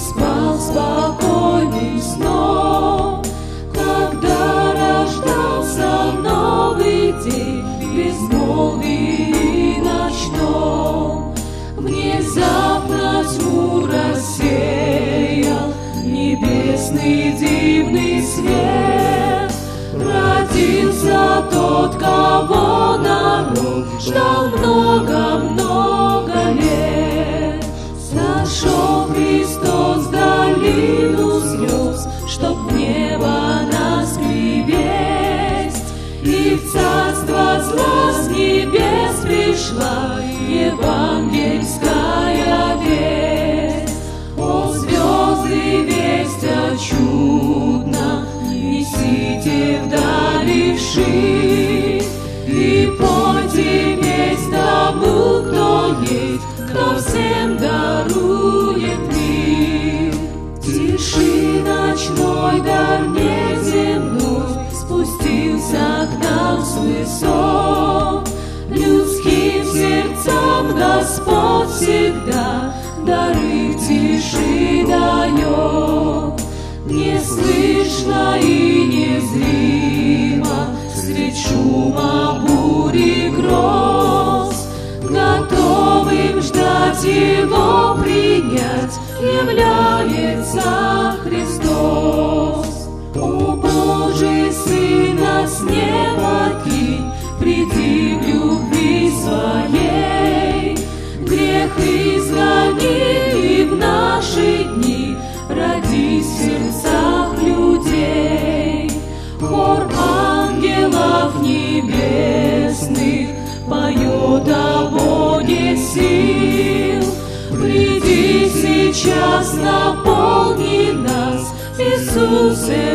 спал спокойным сном, когда рождался новый день в безмолвии ночном. Внезапно тьму рассеял небесный дивный свет. Родился тот, кого народ ждал много-много лет. Сошел Христос в долину слез, чтоб в небо нас привесть. И в царство зла с небес пришла евангельская весть. О, звезды, весть о чудном несите вдали вширь, и пойте весть тому, кто есть, кто всем дарует мир. Тиши ночной, дар неземной спустился к нам с высот. Людским сердцам Господь всегда дары в тиши дает. Не слышно и незримо средь шума бури гроз, готовым ждать Его принять является Христос. О Божий Сын, нас не покинь, приди в любви своей. Грех изгони, и в наши дни родись в сердцах людей. Хор ангелов небесных поет о Боге сил. Приди сейчас, наполни нас, Иисусе,